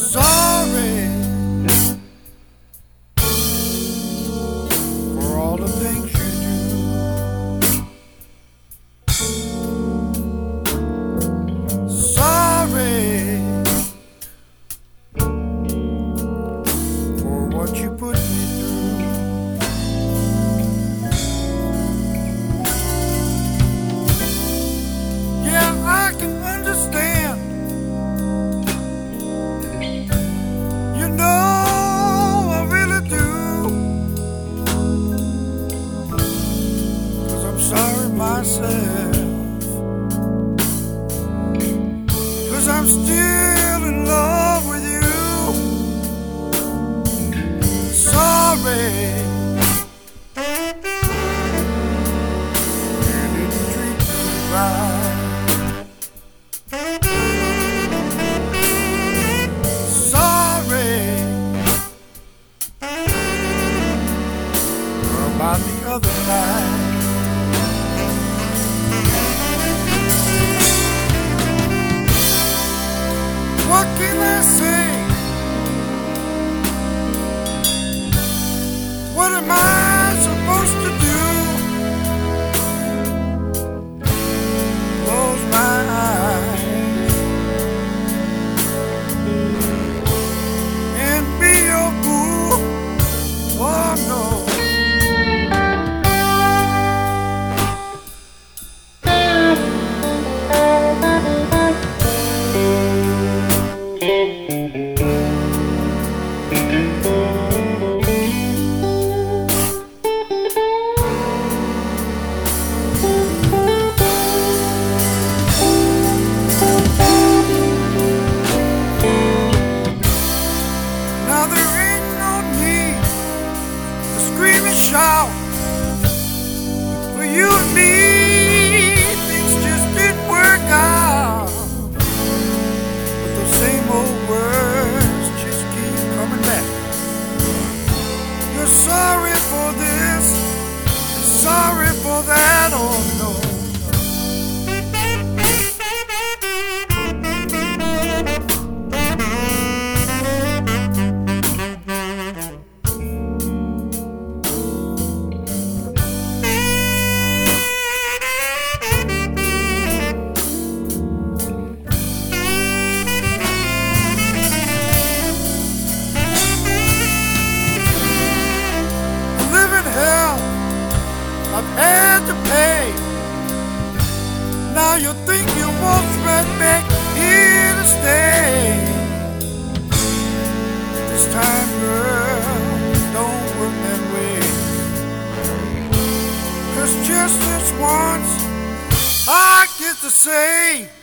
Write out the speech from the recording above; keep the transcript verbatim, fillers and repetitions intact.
sorry for all the things you do. Sorry for what you put me through. Yeah, I can understand. You know I really do. 'Cause I'm sorry myself. 'Cause I'm still in love with you. Sorry you didn't treat me right. Sorry about the other night. What can I say? What am I supposed to do? Close my eyes and be your fool? Oh no. Now there ain't no need to scream and shout. For you and me, things just didn't work out. But those same old words just keep coming back. You're sorry for this, you're sorry for that, oh no. I've had to pay. Now you think you walk right back here to stay. This time, girl, don't work that way. 'Cause just this once I get to say